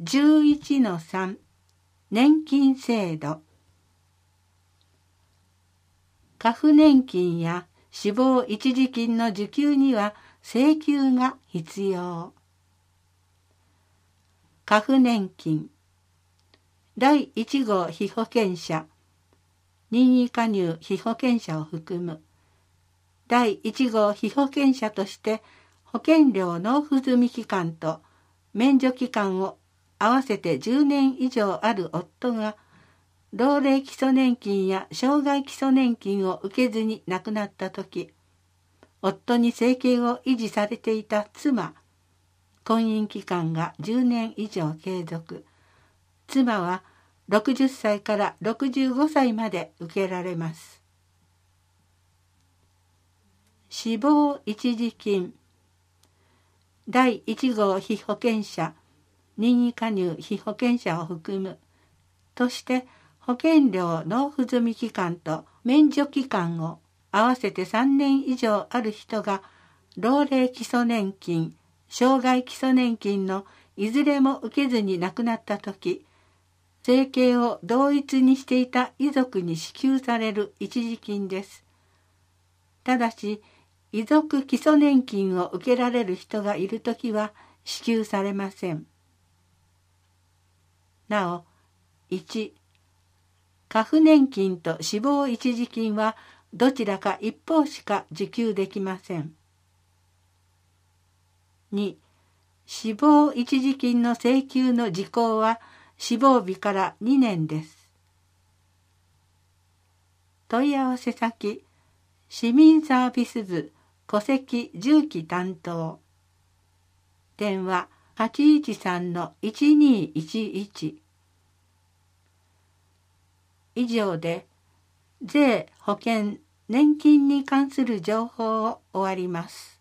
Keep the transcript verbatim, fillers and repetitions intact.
じゅういちのさん 年金制度。過付年金や死亡一時金の受給には請求が必要。過付年金。だいいち号被保険者、任意加入被保険者を含む。だいいち号被保険者として保険料納付済み期間と免除期間を合わせてじゅうねん以上ある夫が、老齢基礎年金や障害基礎年金を受けずに亡くなったとき、夫に生計を維持されていた妻、婚姻期間がじゅうねん以上継続、妻はろくじゅっさいからろくじゅうごさいまで受けられます。死亡一時金。だいいち号被保険者、任意加入被保険者を含むとして保険料納付済み期間と免除期間を合わせてさんねん以上ある人が老齢基礎年金、障害基礎年金のいずれも受けずに亡くなったとき、生計を同一にしていた遺族に支給される一時金です。ただし、遺族基礎年金を受けられる人がいるときは支給されません。なお、いち、過付年金と死亡一時金はどちらか一方しか受給できません。に、死亡一時金の請求の時効は死亡日からにねんです。問い合わせ先、市民サービス部戸籍住基担当。電話はちいちさんのいちにいちいち。以上で税、保険、年金に関する情報を終わります。